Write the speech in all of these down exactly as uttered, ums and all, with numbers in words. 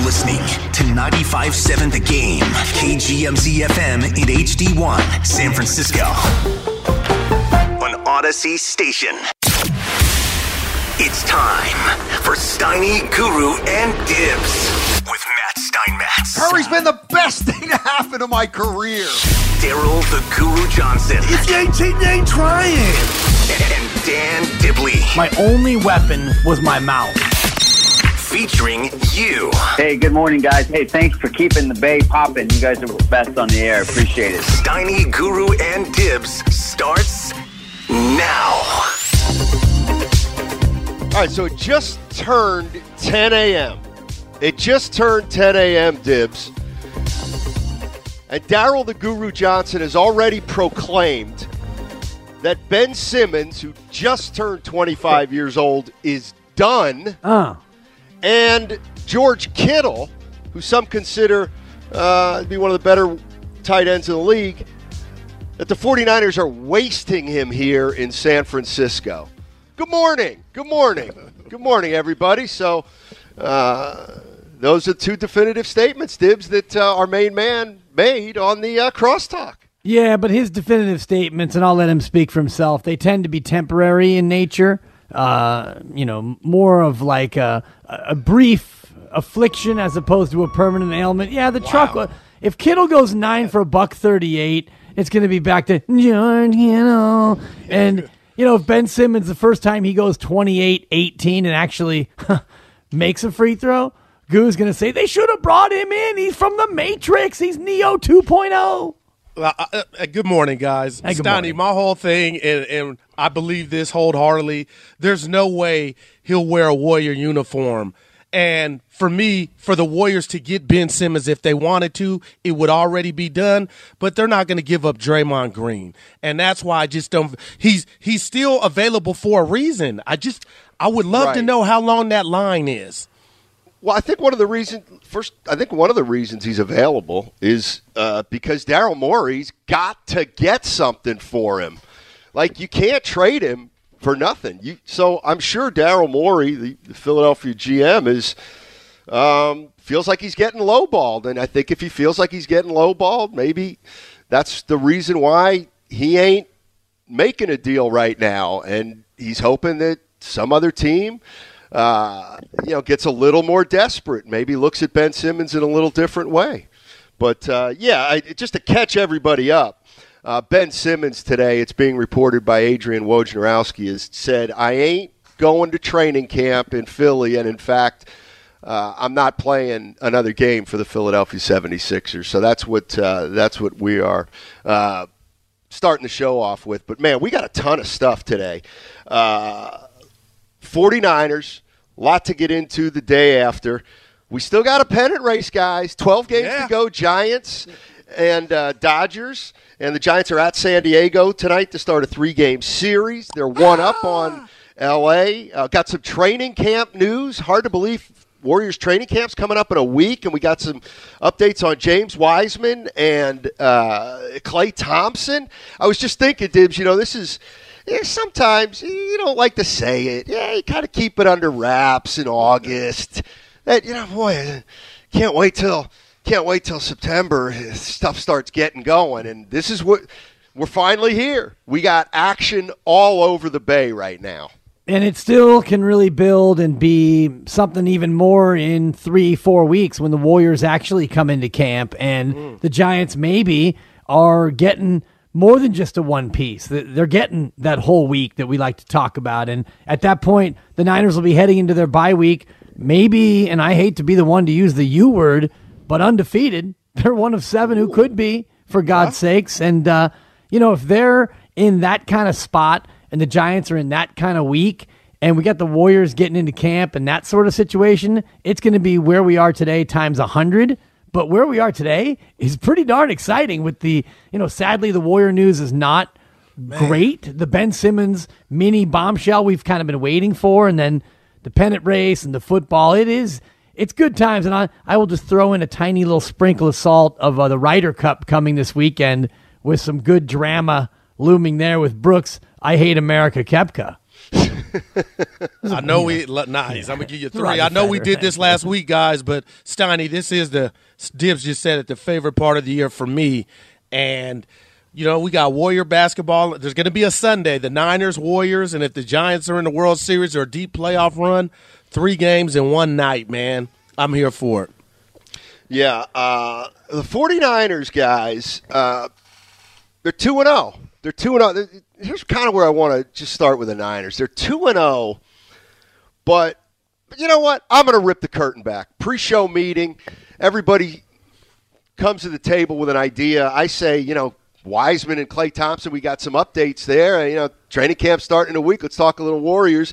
listening to ninety-five point seven The Game, K G M Z F M in H D one, San Francisco. On Odyssey Station. It's time for Steiny, Guru, and Dibs with Matt Steinmetz. Curry's been the best thing to happen to my career. Daryl the Guru Johnson. If you ain't cheating, you ain't trying. And Dan Dibley. My only weapon was my mouth. Featuring you. Hey, good morning, guys. Hey, thanks for keeping the Bay popping. You guys are the best on the air. Appreciate it. Steiny, Guru, and Dibs starts now. All right, so it just turned ten a.m. It just turned ten a.m., Dibs. And Daryl the Guru Johnson has already proclaimed that Ben Simmons, who just turned twenty-five years old, is done. Uh. And George Kittle, who some consider uh, to be one of the better tight ends in the league, that the 49ers are wasting him here in San Francisco. Good morning. Good morning. Good morning, everybody. So uh, those are two definitive statements, Dibs, that uh, our main man made on the uh, crosstalk. Yeah, but his definitive statements, and I'll let him speak for himself, they tend to be temporary in nature. Uh, you know, more of like a, a brief affliction as opposed to a permanent ailment. Yeah, the wow. truck. If Kittle goes nine for a buck thirty-eight, it's going to be back to George Kittle. And you know, if Ben Simmons the first time he goes twenty-eight eighteen and actually makes a free throw, Goo's going to say they should have brought him in. He's from the Matrix. He's Neo two point oh. Uh, uh, good morning, guys. Hey, good Steiny, morning. my whole thing, and, and I believe this wholeheartedly, there's no way he'll wear a Warrior uniform. And for me, for the Warriors to get Ben Simmons, if they wanted to, it would already be done. But they're not going to give up Draymond Green. And that's why I just don't – he's he's still available for a reason. I just – I would love right. to know how long that line is. Well, I think one of the reasons first, I think one of the reasons he's available is uh, because Daryl Morey's got to get something for him. Like, you can't trade him for nothing. You, so I'm sure Daryl Morey, the, the Philadelphia G M, is um, feels like he's getting lowballed. And I think if he feels like he's getting lowballed, maybe that's the reason why he ain't making a deal right now. And he's hoping that some other team – Uh, you know, gets a little more desperate, maybe looks at Ben Simmons in a little different way. But, uh, yeah, I, just to catch everybody up, uh, Ben Simmons today, it's being reported by Adrian Wojnarowski, has said, I ain't going to training camp in Philly, and in fact, uh, I'm not playing another game for the Philadelphia seventy-sixers. So that's what, uh, that's what we are uh, starting the show off with. But, man, we got a ton of stuff today. Uh 49ers, a lot to get into the day after. We still got a pennant race, guys. twelve games yeah. to go. Giants and uh, Dodgers. And the Giants are at San Diego tonight to start a three-game series. They're one ah. up on L A. Uh, got some training camp news. Hard to believe Warriors training camp's coming up in a week. And we got some updates on James Wiseman and uh, Klay Thompson. I was just thinking, Dibs, you know, this is – yeah, sometimes you don't like to say it. Yeah, you kind of keep it under wraps in August. That you know, boy, can't wait till can't wait till September. Stuff starts getting going, and this is what we're finally here. We got action all over the Bay right now, and it still can really build and be something even more in three, four weeks when the Warriors actually come into camp, and mm. the Giants maybe are getting more than just a one piece. They're getting that whole week that we like to talk about. And at that point, the Niners will be heading into their bye week. Maybe, and I hate to be the one to use the U word, but undefeated. They're one of seven who could be, for God's sakes. And, uh, you know, if they're in that kind of spot and the Giants are in that kind of week and we got the Warriors getting into camp and that sort of situation, it's going to be where we are today times one hundred. But where we are today is pretty darn exciting with the, you know, sadly the Warrior news is not Man. great. The Ben Simmons mini bombshell we've kind of been waiting for, and then the pennant race and the football. It is, it's good times, and I, I will just throw in a tiny little sprinkle of salt of uh, the Ryder Cup coming this weekend with some good drama looming there with Brooks, I Hate America Koepka. I know we nice. I'm gonna give you three. Roddy I know we Federer. did this last week, guys, but Steiny, this is the Dibs just said it, the favorite part of the year for me. And you know, we got Warrior basketball. There's going to be a Sunday, the Niners, Warriors, and if the Giants are in the World Series or a deep playoff run, three games in one night, man. I'm here for it. Yeah, uh, the 49ers, guys, uh, they're two and oh. They're two and oh. Here's kind of where I want to just start with the Niners. They're two and oh, but, but you know what? I'm going to rip the curtain back. Pre-show meeting, everybody comes to the table with an idea. I say, you know, Wiseman and Klay Thompson, we got some updates there. You know, training camp starting in a week. Let's talk a little Warriors.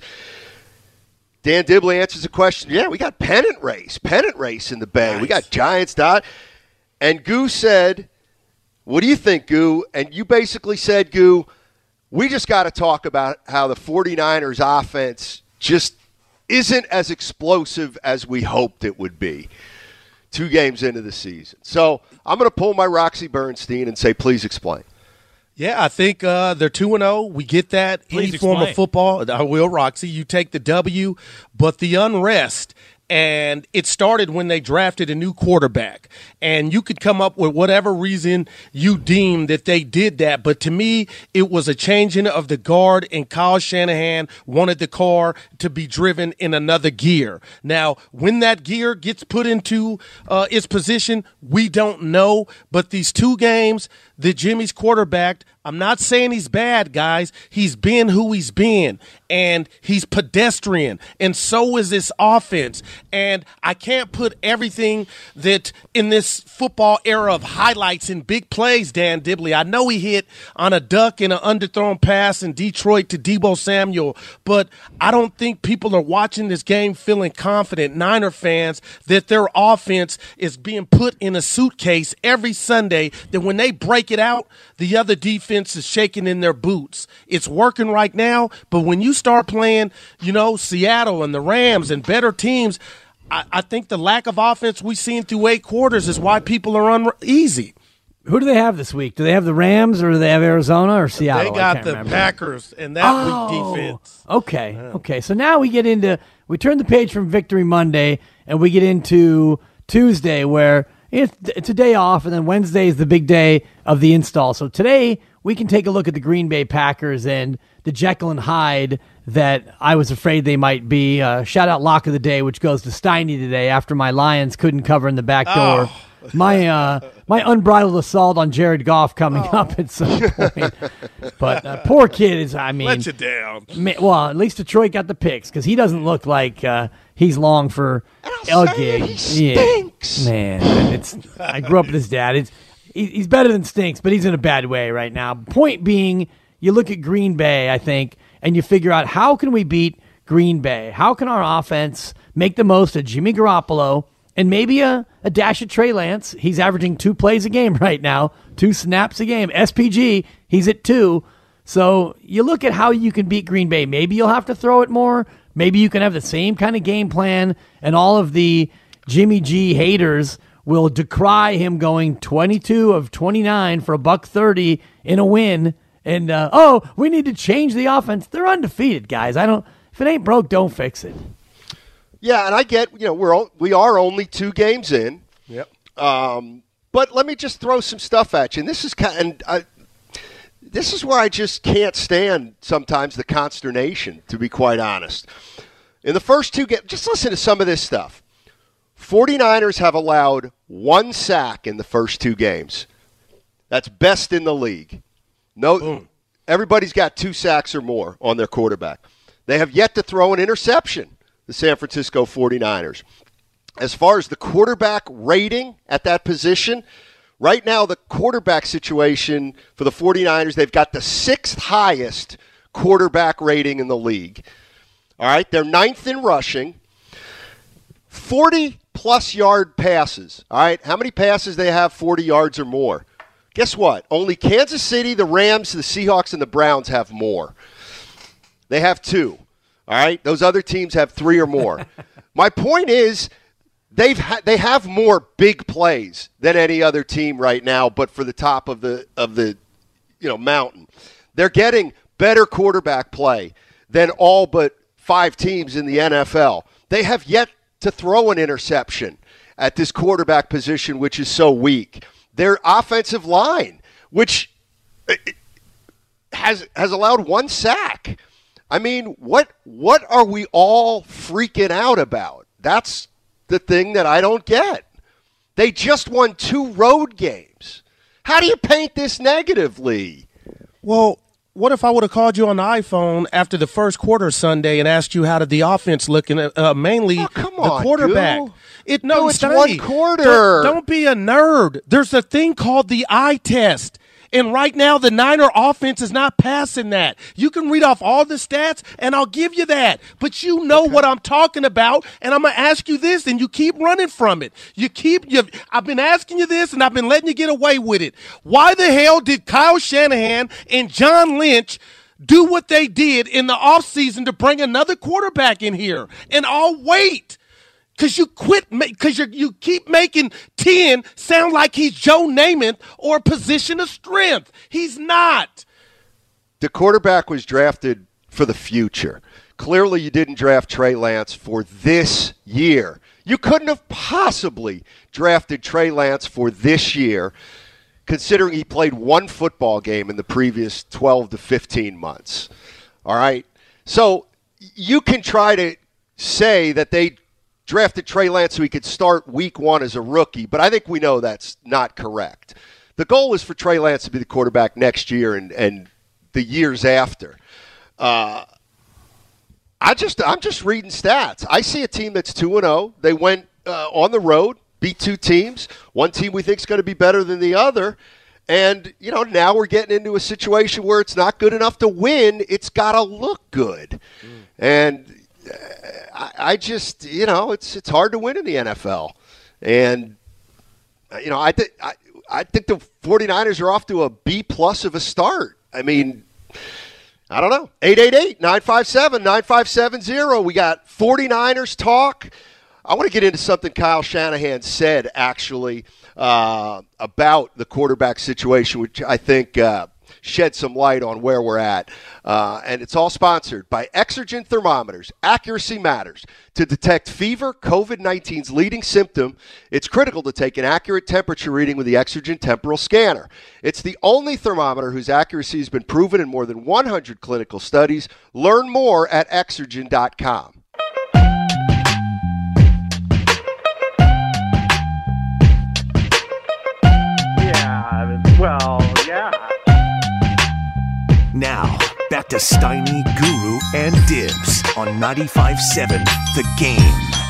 Dan Dibley answers the question. Yeah, we got pennant race, pennant race in the Bay. Nice. We got Giants dot. And Goo said, what do you think, Goo? And you basically said, Goo, we just got to talk about how the 49ers offense just isn't as explosive as we hoped it would be two games into the season. So I'm going to pull my Roxy Bernstein and say, please explain. Yeah, I think uh, they're two and oh. We get that. Please Any explain. form of football. I will, Roxy. You take the W, but the unrest. And it started when they drafted a new quarterback. And you could come up with whatever reason you deem that they did that. But to me, it was a changing of the guard, and Kyle Shanahan wanted the car to be driven in another gear. Now, when that gear gets put into uh, its position, we don't know. But these two games that Jimmy's quarterbacked, I'm not saying he's bad, guys. He's been who he's been, and he's pedestrian, and so is this offense. And I can't put everything that in this football era of highlights and big plays, Dan Dibley. I know he hit on a duck and an underthrown pass in Detroit to Deebo Samuel, but I don't think people are watching this game feeling confident, Niner fans, that their offense is being put in a suitcase every Sunday, that when they break it out, the other defense is shaking in their boots. It's working right now, but when you start playing, you know, Seattle and the Rams and better teams, I, I think the lack of offense we've seen through eight quarters is why people are uneasy. Who do they have this week? Do they have the Rams, or do they have Arizona or Seattle? They got I can't the remember. Packers and that Oh, weak defense. Okay, okay. So now we get into, we turn the page from Victory Monday, and we get into Tuesday, where it's, it's a day off, and then Wednesday is the big day of the install. So today we can take a look at the Green Bay Packers and the Jekyll and Hyde that I was afraid they might be. Uh, shout out Lock of the Day, which goes to Steiny today after my Lions couldn't cover in the back door. Oh. My uh, my unbridled assault on Jared Goff coming oh. up at some point. But uh, poor kid is, I mean. Let you down. Ma- well, at least Detroit got the picks, because he doesn't look like uh, he's long for I'll a say gig. he stinks. Yeah. Man, it's. I grew up with his dad. It's, he, he's better than stinks, but he's in a bad way right now. Point being, you look at Green Bay, I think, and you figure out, how can we beat Green Bay? How can our offense make the most of Jimmy Garoppolo and maybe a, a dash of Trey Lance? He's averaging two plays a game right now, two snaps a game. S P G, he's at two. So you look at how you can beat Green Bay. Maybe you'll have to throw it more. Maybe you can have the same kind of game plan, and all of the Jimmy G haters will decry him going twenty-two of twenty-nine for a buck thirty in a win. And, uh, oh, we need to change the offense. They're undefeated, guys. I don't. If it ain't broke, don't fix it. Yeah, and I get, you know, we're o- we are only two games in. Yep. Um, but let me just throw some stuff at you. And this is kind, and I, this is where I just can't stand sometimes the consternation, to be quite honest. In the first two games, just listen to some of this stuff. 49ers have allowed one sack in the first two games. That's best in the league. No, Boom. Everybody's got two sacks or more on their quarterback. They have yet to throw an interception, the San Francisco 49ers. As far as the quarterback rating at that position, right now the quarterback situation for the 49ers, they've got the sixth highest quarterback rating in the league. All right, they're ninth in rushing, forty-plus yard passes. All right, how many passes they have forty yards or more? Guess what? Only Kansas City, the Rams, the Seahawks, and the Browns have more. They have two. All right? Those other teams have three or more. My point is, they've ha- they have more big plays than any other team right now, but for the top of the of the you know mountain. They're getting better quarterback play. than all but five teams in the N F L. They have yet to throw an interception at this quarterback position, which is so weak. Their offensive line, which has has allowed one sack. I mean, what what are we all freaking out about? That's the thing that I don't get. They just won two road games. How do you paint this negatively? Well, what if I would have called you on the iPhone after the first quarter Sunday and asked you how did the offense look, and uh, mainly oh, come the on, quarterback? Goo. It no, no it's Steiny, one quarter. Don't, don't be a nerd. There's a thing called the eye test. And right now, the Niner offense is not passing that. You can read off all the stats, and I'll give you that. But you know okay. what I'm talking about, and I'm going to ask you this, and you keep running from it. You keep. You, I've been asking you this, and I've been letting you get away with it. Why the hell did Kyle Shanahan and John Lynch do what they did in the offseason to bring another quarterback in here? And I'll wait. Because you quit, because you you keep making ten sound like he's Joe Namath or a position of strength. He's not. The quarterback was drafted for the future. Clearly, you didn't draft Trey Lance for this year. You couldn't have possibly drafted Trey Lance for this year, considering he played one football game in the previous twelve to fifteen months. All right? So you can try to say that they drafted Trey Lance so he could start week one as a rookie, but I think we know that's not correct. The goal is for Trey Lance to be the quarterback next year and, and the years after. Uh, I just, I'm just reading stats. I see a team that's two and oh. They went uh, on the road, beat two teams. One team we think is going to be better than the other. And, you know, now we're getting into a situation where it's not good enough to win. It's got to look good. Mm. And I, I just, you know, it's it's hard to win in the N F L. And, you know, I, th- I, I think the 49ers are off to a B-plus of a start. I mean, I don't know. eight eight eight, nine five seven, nine five seven zero. We got 49ers talk. I want to get into something Kyle Shanahan said, actually, uh, about the quarterback situation, which I think uh, shed some light on where we're at. Uh, and it's all sponsored by Exergen Thermometers. Accuracy matters. To detect fever, covid nineteen's leading symptom, it's critical to take an accurate temperature reading with the Exergen Temporal Scanner. It's the only thermometer whose accuracy has been proven in more than one hundred clinical studies. Learn more at exergen dot com. Yeah, well, yeah. Now, back to Steiny, Guru, and Dibs on ninety-five point seven The Game.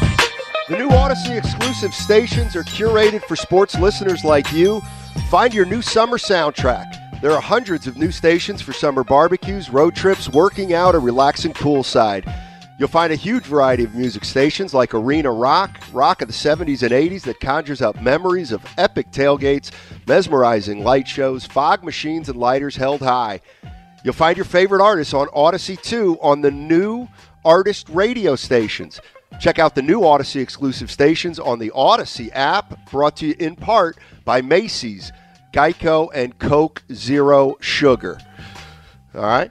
The new Odyssey exclusive stations are curated for sports listeners like you. Find your new summer soundtrack. There are hundreds of new stations for summer barbecues, road trips, working out, or relaxing poolside. You'll find a huge variety of music stations like arena rock, rock of the seventies and eighties that conjures up memories of epic tailgates, mesmerizing light shows, fog machines, and lighters held high. You'll find your favorite artists on Odyssey two on the new artist radio stations. Check out the new Odyssey exclusive stations on the Odyssey app, brought to you in part by Macy's, Geico, and Coke Zero Sugar. All right?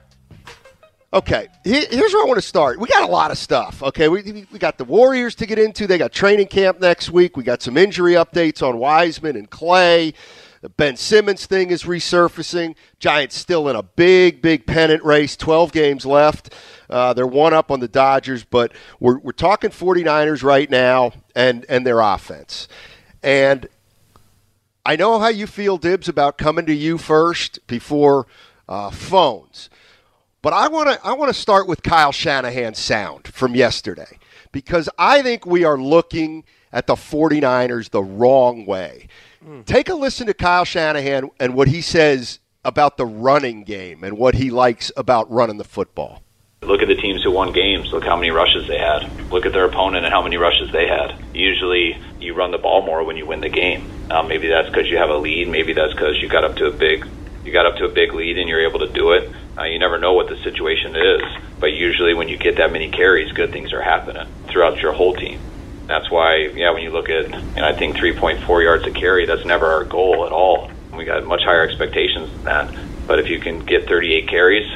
Okay, here's where I want to start. We got a lot of stuff, okay? We we got the Warriors to get into. They got training camp next week. We got some injury updates on Wiseman and Clay. The Ben Simmons thing is resurfacing. Giants still in a big, big pennant race. twelve games left. Uh, they're one up on the Dodgers, but we're we're talking 49ers right now and, and their offense. And I know how you feel, Dibs, about coming to you first before uh, phones. But I want to I want to start with Kyle Shanahan's sound from yesterday, because I think we are looking at the 49ers the wrong way. Mm. Take a listen to Kyle Shanahan and what he says about the running game and what he likes about running the football. Look at the teams who won games. Look how many rushes they had. Look at their opponent and how many rushes they had. Usually you run the ball more when you win the game. Um, maybe that's because you have a lead. Maybe that's because you got up to a big you got up to a big lead and you're able to do it. Uh, you never know what the situation is, but usually when you get that many carries, good things are happening throughout your whole team. That's why, yeah, when you look at, and I think three point four yards a carry, that's never our goal at all. We got much higher expectations than that. But if you can get thirty-eight carries,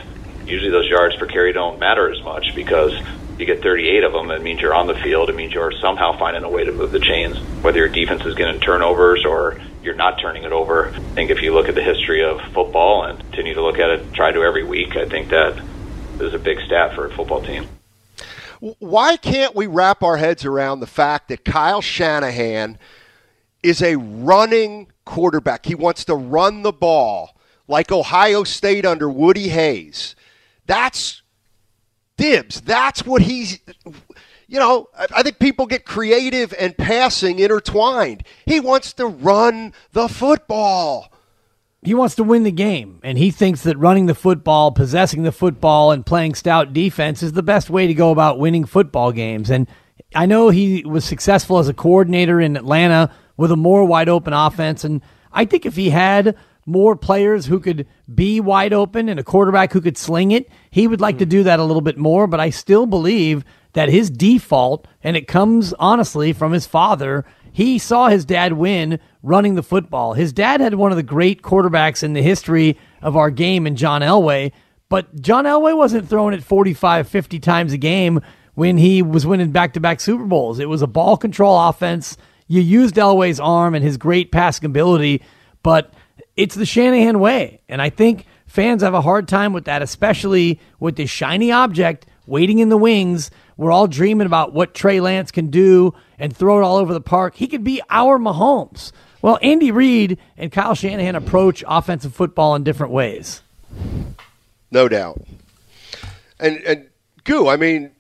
usually those yards per carry don't matter as much because you get thirty-eight of them. It means you're on the field. It means you're somehow finding a way to move the chains, whether your defense is getting turnovers or you're not turning it over. I think if you look at the history of football and continue to look at it, try to every week, I think that is a big stat for a football team. Why can't we wrap our heads around the fact that Kyle Shanahan is a running quarterback? He wants to run the ball like Ohio State under Woody Hayes. That's Dibs. That's what he's, you know, I think people get creative and passing intertwined. He wants to run the football. He wants to win the game, and he thinks that running the football, possessing the football, and playing stout defense is the best way to go about winning football games. And I know he was successful as a coordinator in Atlanta with a more wide-open offense, and I think if he had more players who could be wide open and a quarterback who could sling it, he would like to do that a little bit more. But I still believe that his default, and it comes honestly from his father, he saw his dad win running the football. His dad had one of the great quarterbacks in the history of our game in John Elway, but John Elway wasn't throwing it forty-five, fifty times a game when he was winning back-to-back Super Bowls. It was a ball control offense. You used Elway's arm and his great passing ability, but it's the Shanahan way, and I think fans have a hard time with that, especially with this shiny object waiting in the wings. We're all dreaming about what Trey Lance can do and throw it all over the park. He could be our Mahomes. Well, Andy Reid and Kyle Shanahan approach offensive football in different ways. No doubt. And, and Goo, I mean,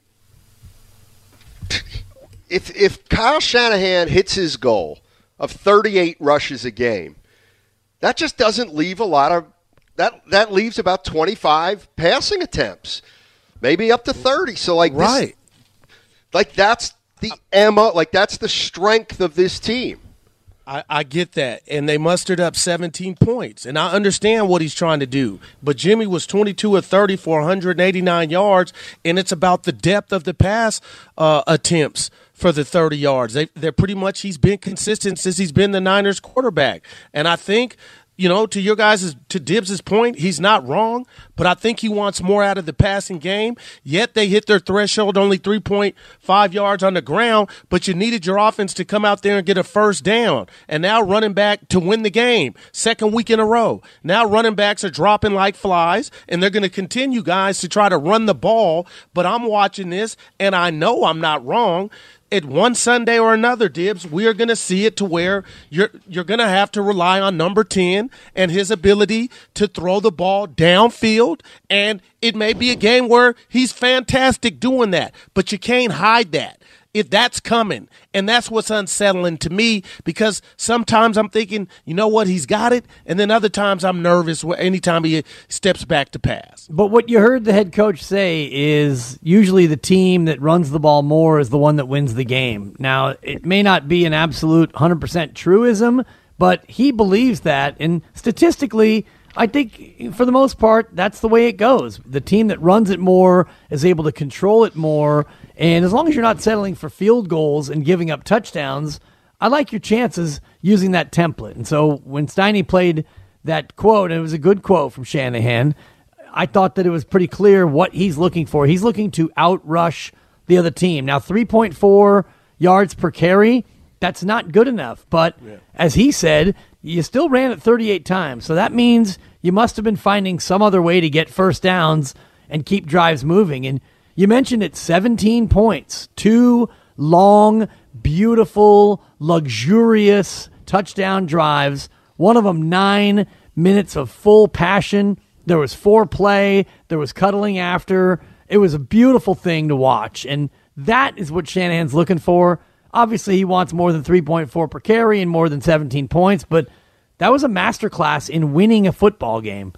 if if Kyle Shanahan hits his goal of thirty-eight rushes a game, that just doesn't leave a lot of that. That leaves about twenty-five passing attempts, maybe up to thirty. So like right, this, like that's the M O, like that's the strength of this team. I, I get that, and they mustered up seventeen points, and I understand what he's trying to do. But Jimmy was twenty-two of thirty for one hundred eighty-nine yards, and it's about the depth of the pass uh, attempts for the thirty yards. They, they're pretty much he's been consistent since he's been the Niners quarterback, and I think, you know, to your guys, to Dibs' point, he's not wrong, but I think he wants more out of the passing game. Yet they hit their threshold only three point five yards on the ground, but you needed your offense to come out there and get a first down. And now running back to win the game, second week in a row. Now running backs are dropping like flies, and they're going to continue, guys, to try to run the ball. But I'm watching this, and I know I'm not wrong. At one Sunday or another, Dibs, we are going to see it to where you're you're going to have to rely on number ten and his ability to throw the ball downfield, and it may be a game where he's fantastic doing that, but you can't hide that. If that's coming, and that's what's unsettling to me, because sometimes I'm thinking, you know what, he's got it, and then other times I'm nervous anytime he steps back to pass. But what you heard the head coach say is usually the team that runs the ball more is the one that wins the game. Now, it may not be an absolute one hundred percent truism, but he believes that, and statistically, I think for the most part, that's the way it goes. The team that runs it more is able to control it more, and as long as you're not settling for field goals and giving up touchdowns, I like your chances using that template. And so when Steiny played that quote, and it was a good quote from Shanahan, I thought that it was pretty clear what he's looking for. He's looking to outrush the other team. Now, three point four yards per carry, that's not good enough. But yeah, as he said, you still ran it thirty-eight times. So that means you must have been finding some other way to get first downs and keep drives moving. And you mentioned it, seventeen points, two long, beautiful, luxurious touchdown drives, one of them nine minutes of full passion. There was foreplay. There was cuddling after. It was a beautiful thing to watch, and that is what Shanahan's looking for. Obviously, he wants more than three point four per carry and more than seventeen points, but that was a masterclass in winning a football game.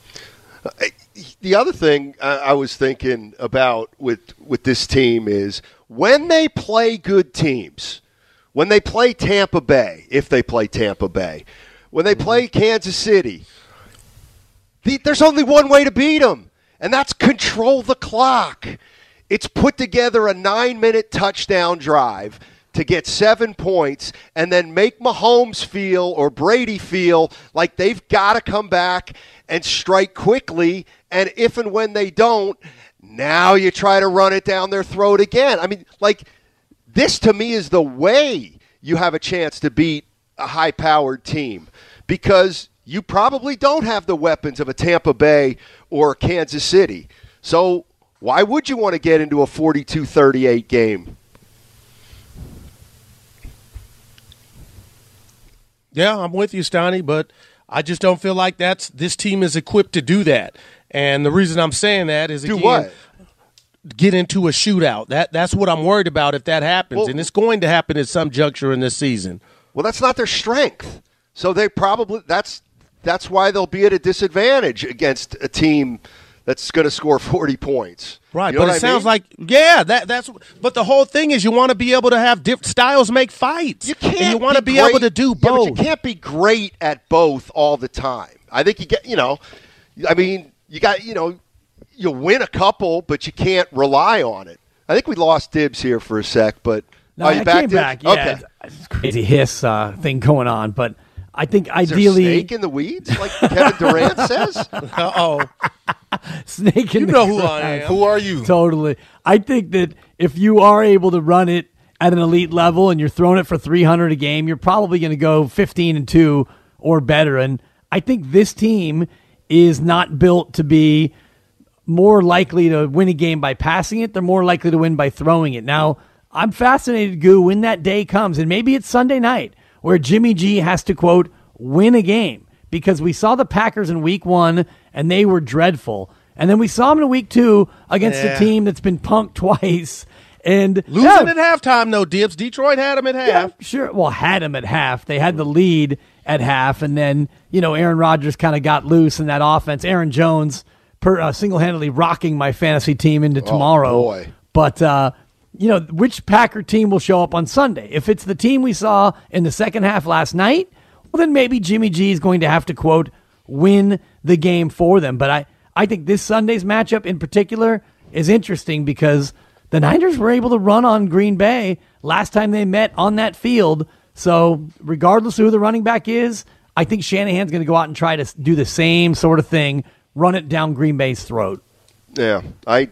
The other thing I was thinking about with, with this team is when they play good teams, when they play Tampa Bay, if they play Tampa Bay, when they play Kansas City, the, there's only one way to beat them, and that's control the clock. It's put together a nine-minute touchdown drive to get seven points and then make Mahomes feel or Brady feel like they've got to come back and strike quickly And if and when they don't, now you try to run it down their throat again. I mean, like, this to me is the way you have a chance to beat a high-powered team, because you probably don't have the weapons of a Tampa Bay or Kansas City. So why would you want to get into a forty-two thirty-eight game? Yeah, I'm with you, Stoney, but I just don't feel like that's this team is equipped to do that. And the reason I'm saying that is, Do again, what? get into a shootout. That That's what I'm worried about if that happens. Well, and it's going to happen at some juncture in this season. Well, that's not their strength. So they probably that's that's why they'll be at a disadvantage against a team that's going to score forty points. Right, You know but it what I sounds mean? like, yeah, that that's. But the whole thing is, you want to be able to have different styles make fights. You can't. And you want to be, great- able to do Yeah, both. but you can't be great at both all the time. I think you get, you know, I mean, you got, you know, you'll win a couple, but you can't rely on it. I think we lost Dibs here for a sec, but No, are you I back, came Dibs? back. Yeah, Okay. it's, it's crazy hiss uh, thing going on, but I think Is there a ideally snake in the weeds, like Kevin Durant says? Uh-oh. snake in You the know who I grass. am. Who are you? Totally. I think that if you are able to run it at an elite level and you're throwing it for three hundred a game, you're probably going to go fifteen and two or better. And I think this team is not built to be more likely to win a game by passing it. They're more likely to win by throwing it. Now, I'm fascinated, Goo, when that day comes, and maybe it's Sunday night, where Jimmy G has to, quote, win a game, because we saw the Packers in week one, and they were dreadful. And then we saw them in week two against Yeah. a team that's been punked twice. And Losing yeah, at halftime, no, Dibs. Detroit had them at yeah, half. sure. Well, had them at half. They had the lead at half, and then, you know, Aaron Rodgers kind of got loose in that offense. Aaron Jones per, uh, single-handedly rocking my fantasy team into tomorrow. boy. But, uh, you know, which Packer team will show up on Sunday? If it's the team we saw in the second half last night, well, then maybe Jimmy G is going to have to, quote, win the game for them. But I, I think this Sunday's matchup in particular is interesting because the Niners were able to run on Green Bay last time they met on that field. So regardless of who the running back is, I think Shanahan's going to go out and try to do the same sort of thing, run it down Green Bay's throat. Yeah, I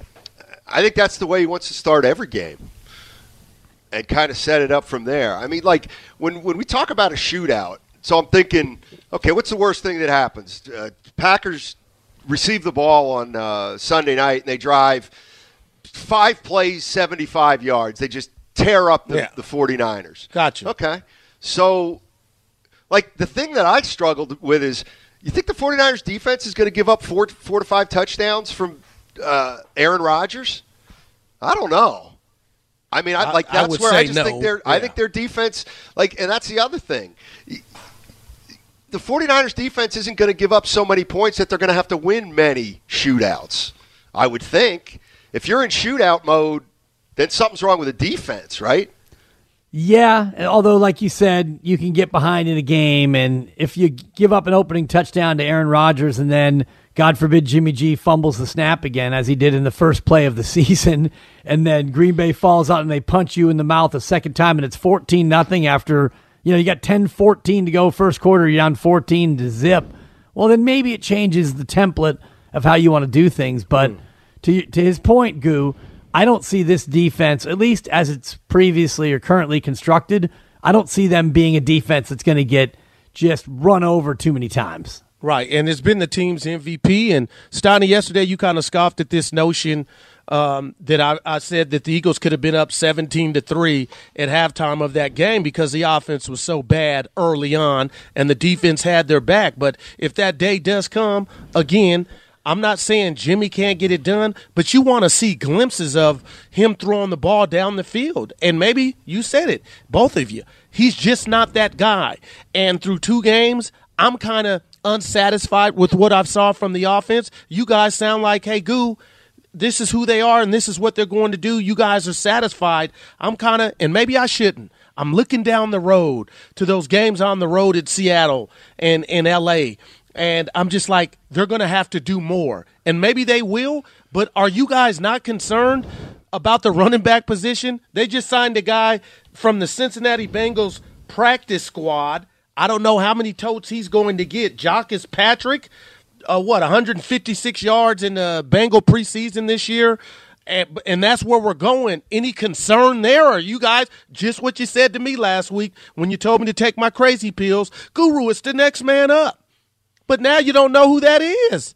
I think that's the way he wants to start every game and kind of set it up from there. I mean, like, when, when we talk about a shootout, so I'm thinking, okay, what's the worst thing that happens? Uh, Packers receive the ball on uh, Sunday night, and they drive five plays, seventy-five yards. They just tear up the, Yeah. the 49ers. Gotcha. Okay. So, like, the thing that I struggled with is, you think the 49ers defense is going to give up four, four to five touchdowns from uh, Aaron Rodgers? I don't know. I mean, I, I- like I that's would where I say just no. think their I Yeah. think their defense, like, and that's the other thing. The 49ers defense isn't going to give up so many points that they're going to have to win many shootouts. I would think if you're in shootout mode, then something's wrong with the defense, right? Yeah, although, like you said, you can get behind in a game, and if you give up an opening touchdown to Aaron Rodgers and then, God forbid, Jimmy G fumbles the snap again, as he did in the first play of the season, and then Green Bay falls out and they punch you in the mouth a second time, and it's fourteen nothing after, you know, you got ten fourteen to go first quarter, you're down fourteen to zip. Well, then maybe it changes the template of how you want to do things, but mm. to to his point, Goo, I don't see this defense, at least as it's previously or currently constructed, I don't see them being a defense that's going to get just run over too many times. Right, and it's been the team's M V P. And, Stoney, yesterday you kind of scoffed at this notion um, that I, I said that the Eagles could have been up seventeen to three at halftime of that game because the offense was so bad early on and the defense had their back. But if that day does come, again, I'm not saying Jimmy can't get it done, but you want to see glimpses of him throwing the ball down the field. And maybe you said it, both of you. He's just not that guy. And through two games, I'm kind of unsatisfied with what I've saw from the offense. You guys sound like, hey, Goo, this is who they are and this is what they're going to do. You guys are satisfied. I'm kind of, and maybe I shouldn't. I'm looking down the road to those games on the road at Seattle and in L A, and I'm just like, they're going to have to do more. And maybe they will, but are you guys not concerned about the running back position? They just signed a guy from the Cincinnati Bengals practice squad. I don't know how many totes he's going to get. Jacques Patrick, uh, what, one hundred fifty-six yards in the Bengal preseason this year. And, and that's where we're going. Any concern there? Or you guys, just what you said to me last week when you told me to take my crazy pills, Guru, it's the next man up. But now you don't know who that is.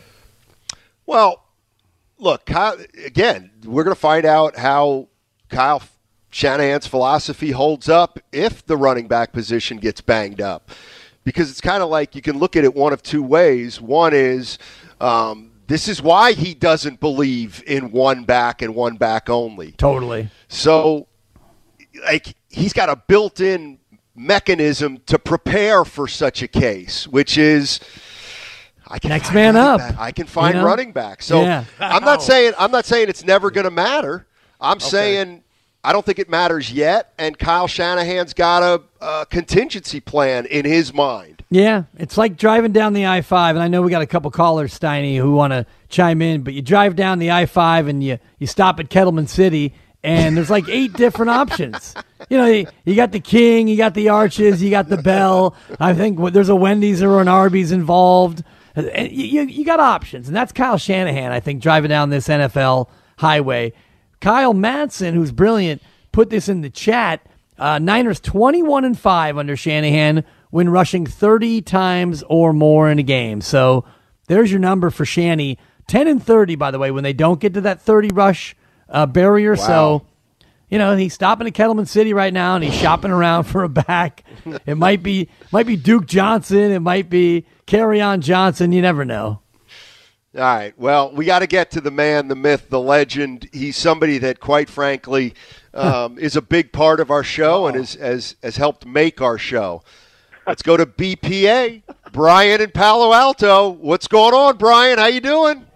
Well, look, Kyle, again, we're going to find out how Kyle Shanahan's philosophy holds up if the running back position gets banged up. Because it's kind of like you can look at it one of two ways. One is um, this is why he doesn't believe in one back and one back only. Totally. So, like, he's got a built-in mechanism to prepare for such a case, which is I can next find man up. Back. I can find you know? running back. So yeah. I'm not saying I'm not saying it's never going to matter. I'm okay. saying I don't think it matters yet, and Kyle Shanahan's got a, a contingency plan in his mind. Yeah, it's like driving down the I five, and I know we got a couple callers, Steiny, who want to chime in, but you drive down the I five and you, you stop at Kettleman City, and there's like eight different options. You know, you, you got the King, you got the Arches, you got the Bell. I think there's a Wendy's or an Arby's involved. And you, you, you got options, and that's Kyle Shanahan, I think, driving down this N F L highway. Kyle Madsen, who's brilliant, put this in the chat. Uh, Niners twenty-one and five under Shanahan when rushing thirty times or more in a game. So there's your number for Shanny. ten and thirty, by the way, when they don't get to that thirty rush uh, barrier. Wow. So, you know, he's stopping at Kettleman City right now, and he's shopping around for a back. It might be might be Duke Johnson. It might be Kerryon Johnson. You never know. All right. Well, we got to get to the man, the myth, the legend. He's somebody that, quite frankly, um, is a big part of our show and has, has, has helped make our show. Let's go to B P A. Brian in Palo Alto. What's going on, Brian? How you doing?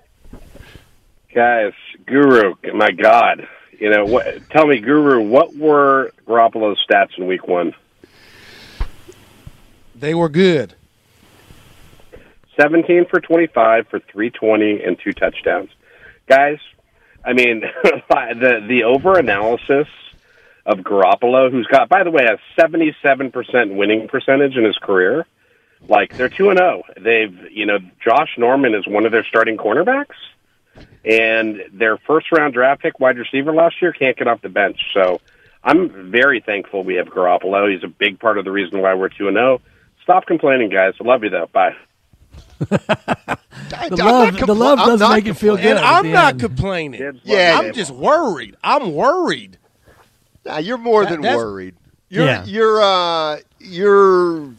Guys, Guru, my God. You know, what, tell me, Guru, what were Garoppolo's stats in week one? They were good. seventeen for twenty-five for three twenty and two touchdowns. Guys, I mean, the the over-analysis of Garoppolo, who's got, by the way, a seventy-seven percent winning percentage in his career, like, they're two and oh. They've, you know, Josh Norman is one of their starting cornerbacks, and their first-round draft pick wide receiver last year can't get off the bench. So I'm very thankful we have Garoppolo. He's a big part of the reason why we're two and oh. Stop complaining, guys. I love you, though. Bye. the, love, compl- the love doesn't make it feel good. And I'm not end. complaining. Yeah, I'm just worried. I'm worried. Nah, you're more That- than that's- worried. You're Yeah. you're uh, you're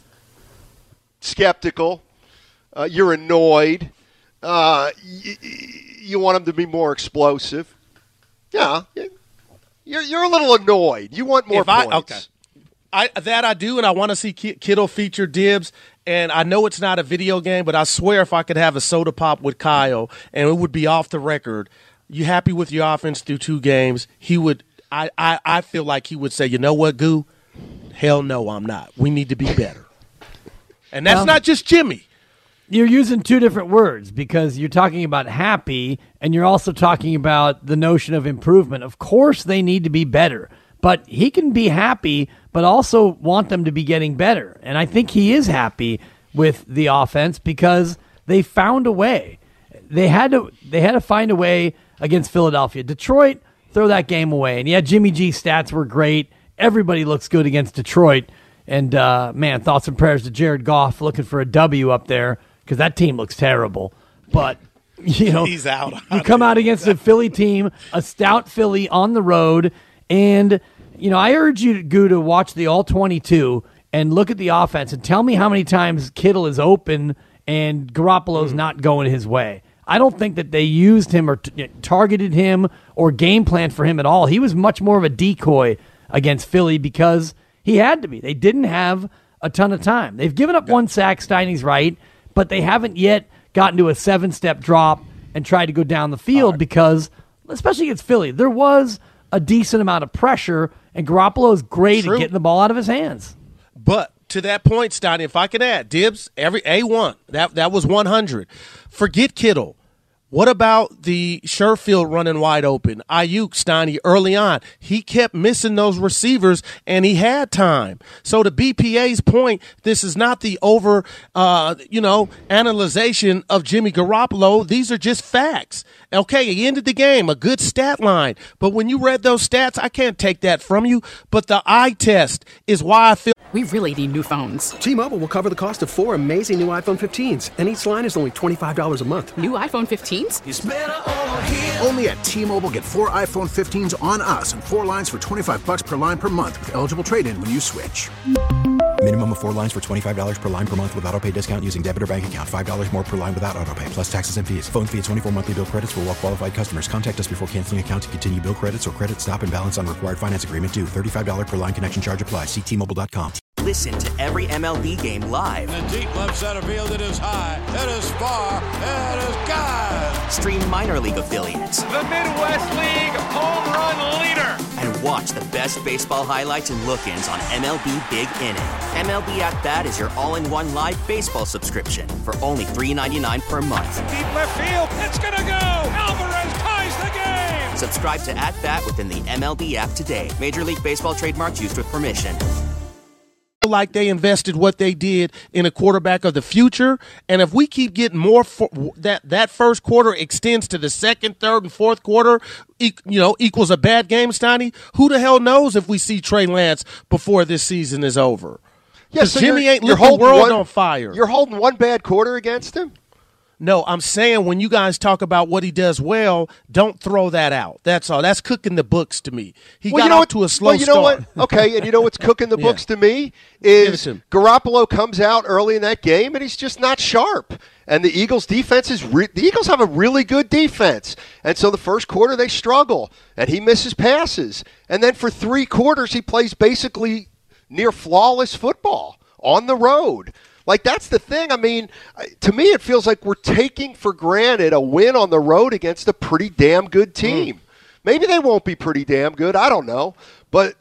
skeptical. Uh, you're annoyed. Uh, y- y- you want him to be more explosive. Yeah, you're you're a little annoyed. You want more If I- points. okay. I that I do, and I want to see Kittle feature Dibs. And I know it's not a video game, but I swear if I could have a soda pop with Kyle, and it would be off the record, you happy with your offense through two games? He would. I, I, I feel like he would say, you know what, Goo? Hell no, I'm not. We need to be better. And that's Well, not just Jimmy. You're using two different words because you're talking about happy and you're also talking about the notion of improvement. Of course they need to be better, but he can be happy but also want them to be getting better. And I think he is happy with the offense because they found a way. They had to they had to find a way against Philadelphia. Detroit, throw that game away. And yeah, Jimmy G's stats were great. Everybody looks good against Detroit. And, uh, man, thoughts and prayers to Jared Goff looking for a W up there because that team looks terrible. But, you know, He's out. you come out against a Philly team, a stout Philly on the road, and, you know, I urge you, Goo, to watch the all twenty-two and look at the offense and tell me how many times Kittle is open and Garoppolo's mm. not going his way. I don't think that they used him or t- targeted him or game planned for him at all. He was much more of a decoy against Philly because he had to be. They didn't have a ton of time. They've given up one sack, Steiny's right, but they haven't yet gotten to a seven-step drop and tried to go down the field right. because, especially against Philly, there was a decent amount of pressure, and Garoppolo is great True. at getting the ball out of his hands. But to that point, Steiny, if I could add, Dibs, every A one, that, that was one hundred. Forget Kittle. What about the Sherfield running wide open? Ayuk, Steiny, early on, he kept missing those receivers, and he had time. So to B P A's point, this is not the over, uh, you know, analyzation of Jimmy Garoppolo. These are just facts. Okay, he ended the game, a good stat line. But when you read those stats, I can't take that from you. But the eye test is why I feel. We really need new phones. T-Mobile will cover the cost of four amazing new iPhone fifteens, and each line is only twenty-five dollars a month. New iPhone fifteens? It's better over here. Only at T-Mobile, get four iPhone fifteens on us and four lines for twenty-five dollars per line per month with eligible trade-in when you switch. Minimum of four lines for twenty-five dollars per line per month with autopay discount using debit or bank account. five dollars more per line without autopay, plus taxes and fees. Phone fee at twenty-four monthly bill credits for well-qualified customers. Contact us before canceling account to continue bill credits or credit stop and balance on required finance agreement due. thirty-five dollars per line connection charge applies. See T Mobile dot com. Listen to every M L B game live. In the deep left center field, it is high, it is far, it is gone. Stream minor league affiliates. The Midwest League home run leader. And watch the best baseball highlights and look-ins on M L B Big Inning. M L B At Bat is your all-in-one live baseball subscription for only three ninety-nine per month. Deep left field, it's gonna go. Alvarez ties the game. Subscribe to At Bat within the M L B app today. Major League Baseball trademarks used with permission. Like they invested what they did in a quarterback of the future, and if we keep getting more for, that that first quarter extends to the second, third, and fourth quarter, e- you know, equals a bad game, Steiny. Who the hell knows if we see Trey Lance before this season is over? Yeah, so Jimmy you're, ain't you're lit the world one, on fire. You're holding one bad quarter against him? No, I'm saying when you guys talk about what he does well, don't throw that out. That's all. That's cooking the books to me. He well, got you know off what, to a slow well, you know start. What? Okay, and you know what's cooking the Yeah. books to me is Garoppolo comes out early in that game and he's just not sharp. And the Eagles' defense is re- the Eagles have a really good defense, and so the first quarter they struggle, and he misses passes, and then for three quarters he plays basically near flawless football on the road. Like, that's the thing. I mean, to me, it feels like we're taking for granted a win on the road against a pretty damn good team. Mm. Maybe they won't be pretty damn good. I don't know. But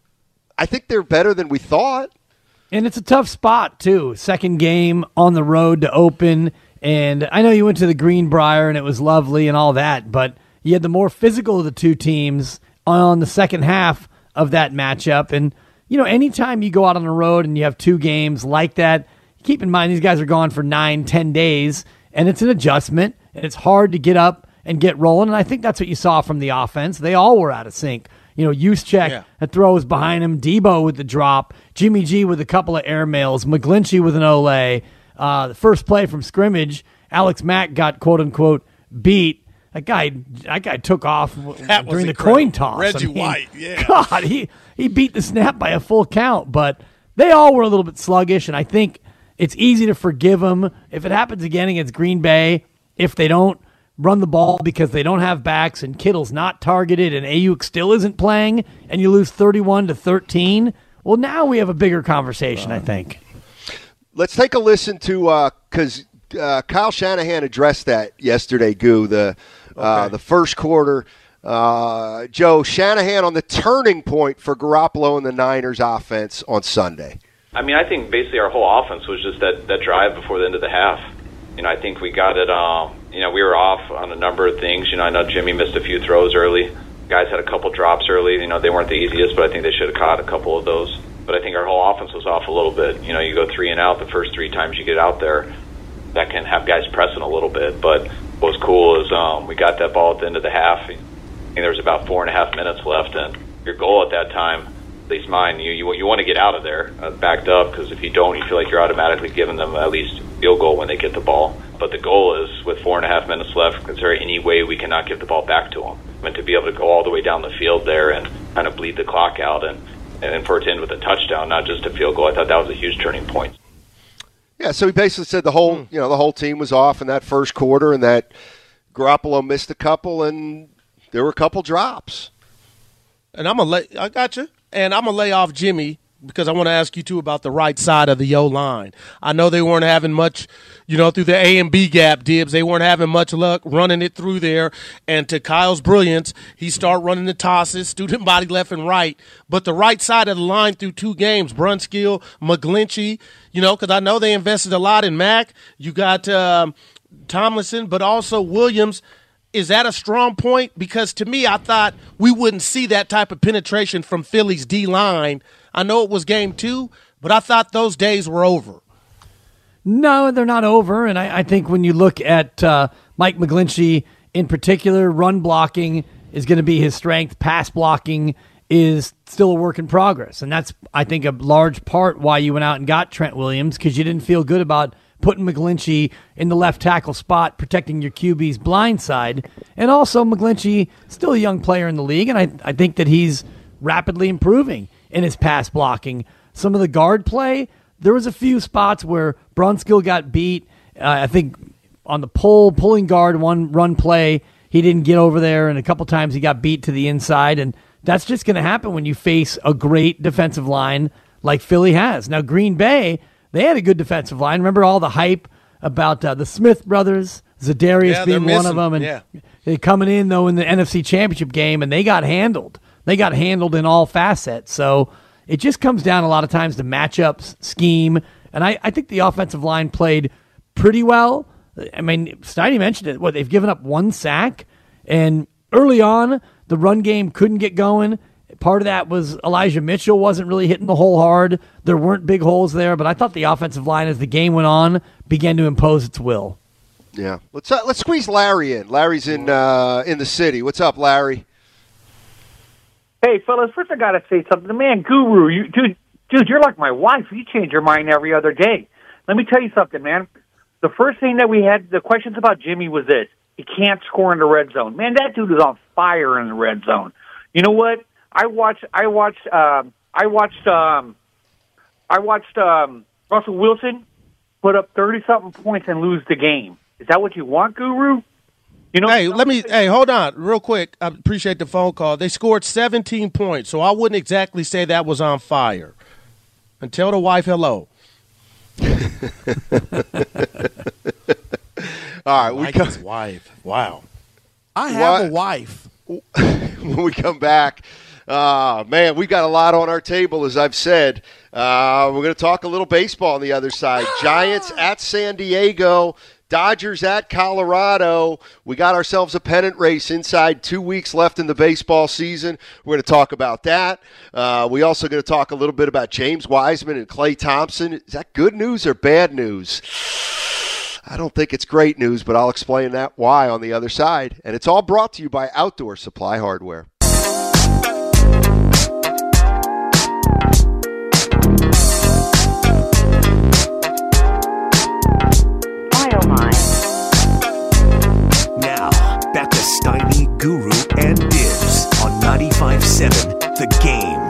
I think they're better than we thought. And it's a tough spot, too. Second game on the road to open. And I know you went to the Greenbrier, and it was lovely and all that, but you had the more physical of the two teams on the second half of that matchup. And, you know, anytime you go out on the road and you have two games like that, keep in mind, these guys are gone for nine, ten days, and it's an adjustment, and it's hard to get up and get rolling, and I think that's what you saw from the offense. They all were out of sync. You know, Juszczyk yeah. that throws behind him, Debo with the drop, Jimmy G with a couple of airmails, McGlinchey with an Olay. Uh, the first play from scrimmage, Alex Mack got, quote-unquote, beat. That guy that guy took off that during the incredible. coin toss. Reggie I mean, White, yeah. God, he, he beat the snap by a full count, but they all were a little bit sluggish, and I think it's easy to forgive them if it happens again against Green Bay. If they don't run the ball because they don't have backs and Kittle's not targeted and Ayuk still isn't playing and you lose thirty-one to thirteen, well, now we have a bigger conversation, uh, I think. Let's take a listen to because uh, uh, Kyle Shanahan addressed that yesterday, Goo, the, uh, okay. the first quarter. Uh, Joe, Shanahan on the turning point for Garoppolo and the Niners offense on Sunday. I mean, I think basically our whole offense was just that, that drive before the end of the half. You know, I think we got it, um, you know, we were off on a number of things. You know, I know Jimmy missed a few throws early. Guys had a couple drops early. You know, they weren't the easiest, but I think they should have caught a couple of those. But I think our whole offense was off a little bit. You know, you go three and out the first three times you get out there. That can have guys pressing a little bit. But what was cool is um, we got that ball at the end of the half. I think there was about four and a half minutes left, and your goal at that time, at least mine, you you, you want to get out of there uh, backed up, because if you don't, you feel like you're automatically giving them at least a field goal when they get the ball. But the goal is, with four and a half minutes left, is there any way we cannot give the ball back to them? I mean, to be able to go all the way down the field there and kind of bleed the clock out, and, and then for it to end with a touchdown, not just a field goal, I thought that was a huge turning point. Yeah, so he basically said the whole, you know, the whole team was off in that first quarter, and that Garoppolo missed a couple, and there were a couple drops. And I'm gonna lay, I got you. And I'm gonna lay off Jimmy because I want to ask you too about the right side of the O line. I know they weren't having much, you know, through the A and B gap, Dibs. They weren't having much luck running it through there. And to Kyle's brilliance, he started running the tosses, student body left and right. But the right side of the line through two games, Brunskill, McGlinchey, you know, because I know they invested a lot in Mack. You got um, Tomlinson, but also Williams. Is that a strong point? Because to me, I thought we wouldn't see that type of penetration from Philly's D-line. I know it was game two, but I thought those days were over. No, they're not over, and I, I think when you look at uh, Mike McGlinchey in particular, run blocking is going to be his strength. Pass blocking is still a work in progress, and that's, I think, a large part why you went out and got Trent Williams, because you didn't feel good about putting McGlinchey in the left tackle spot, protecting your Q B's blind side. And also, McGlinchey, still a young player in the league, and I, I think that he's rapidly improving in his pass blocking. Some of the guard play, there was a few spots where Brunskill got beat. Uh, I think on the pull, pulling guard, one run play, he didn't get over there, and a couple times he got beat to the inside. And that's just going to happen when you face a great defensive line like Philly has. Now, Green Bay, they had a good defensive line. Remember all the hype about uh, the Smith brothers, Za'Darius yeah, being one of them, and yeah. they coming in, though, in the N F C Championship game, and they got handled. They got handled in all facets. So it just comes down a lot of times to matchups, scheme, and I, I think the offensive line played pretty well. I mean, Steiny mentioned it. What, they've given up one sack, and early on, the run game couldn't get going. Part of that was Elijah Mitchell wasn't really hitting the hole hard. There weren't big holes there, but I thought the offensive line, as the game went on, began to impose its will. Yeah, let's uh, let's squeeze Larry in. Larry's in uh, in the city. What's up, Larry? Hey, fellas, first I got to say something. Man, Guru, you, dude, dude, you're like my wife. You change your mind every other day. Let me tell you something, man. The first thing that we had, the questions about Jimmy was this. He can't score in the red zone. Man, that dude is on fire in the red zone. You know what? I watched, I watched, um, I watched, um, I watched um, Russell Wilson put up thirty-something points and lose the game. Is that what you want, Guru? You know, hey, let me. Hey, hold on, real quick. I appreciate the phone call. They scored seventeen points, so I wouldn't exactly say that was on fire. And tell the wife hello. All right, we like come. His wife. Wow. I have What? a wife. When we come back, uh, man, we got a lot on our table, as I've said. Uh, we're going to talk a little baseball on the other side. Giants at San Diego. Dodgers at Colorado. We got ourselves a pennant race inside two weeks left in the baseball season. We're going to talk about that. Uh, we also going to talk a little bit about James Wiseman and Klay Thompson. Is that good news or bad news? I don't think it's great news, but I'll explain that why on the other side. And it's all brought to you by Outdoor Supply Hardware. Now, back to Steiny, Guru, and Dibs on ninety-five point seven The Game.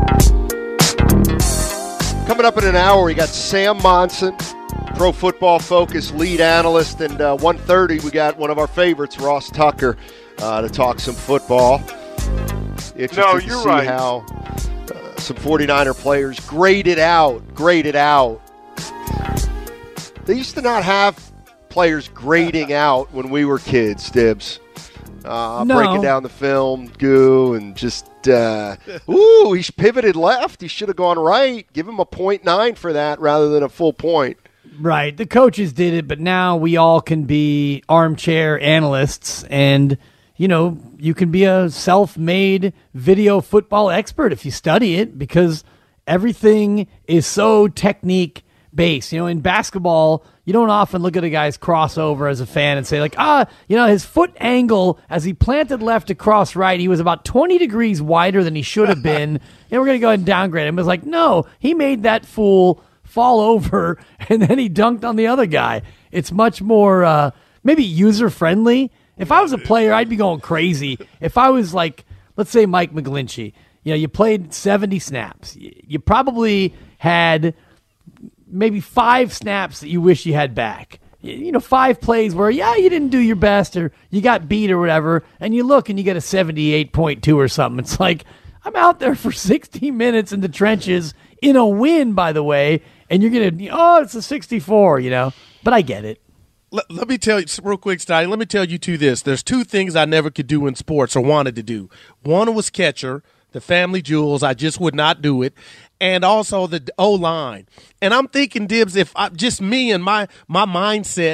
Coming up in an hour, we got Sam Monson, Pro Football Focus lead analyst, and uh, one thirty we got one of our favorites, Ross Tucker, uh, to talk some football. Interested No, to you're see right. how uh, some 49er players graded out, graded out. They used to not have players grading out when we were kids, Dibs. Uh, No. Breaking down the film, goo, and just, uh, ooh, he pivoted left. He should have gone right. Give him a point nine for that rather than a full point. Right. The coaches did it, but now we all can be armchair analysts, and, you know, you can be a self-made video football expert if you study it, because everything is so technique-based. You know, in basketball, you don't often look at a guy's crossover as a fan and say, like, ah, you know, his foot angle as he planted left to cross right, he was about twenty degrees wider than he should have been, and we're going to go ahead and downgrade him. It was like, no, he made that fool fall over, and then he dunked on the other guy. It's much more uh, maybe user-friendly. If I was a player, I'd be going crazy. If I was like, let's say Mike McGlinchey, you know, you played seventy snaps. You probably had maybe five snaps that you wish you had back. You know, five plays where, yeah, you didn't do your best or you got beat or whatever, and you look and you get a seventy-eight point two or something. It's like, I'm out there for sixty minutes in the trenches in a win, by the way, and you're going to, oh, it's a sixty-four, you know. But I get it. Let, let me tell you real quick, Stein. Let me tell you two this. There's two things I never could do in sports or wanted to do. One was catcher, the family jewels. I just would not do it. And also the O-line. And I'm thinking, Dibs, if I, just me and my my mindset,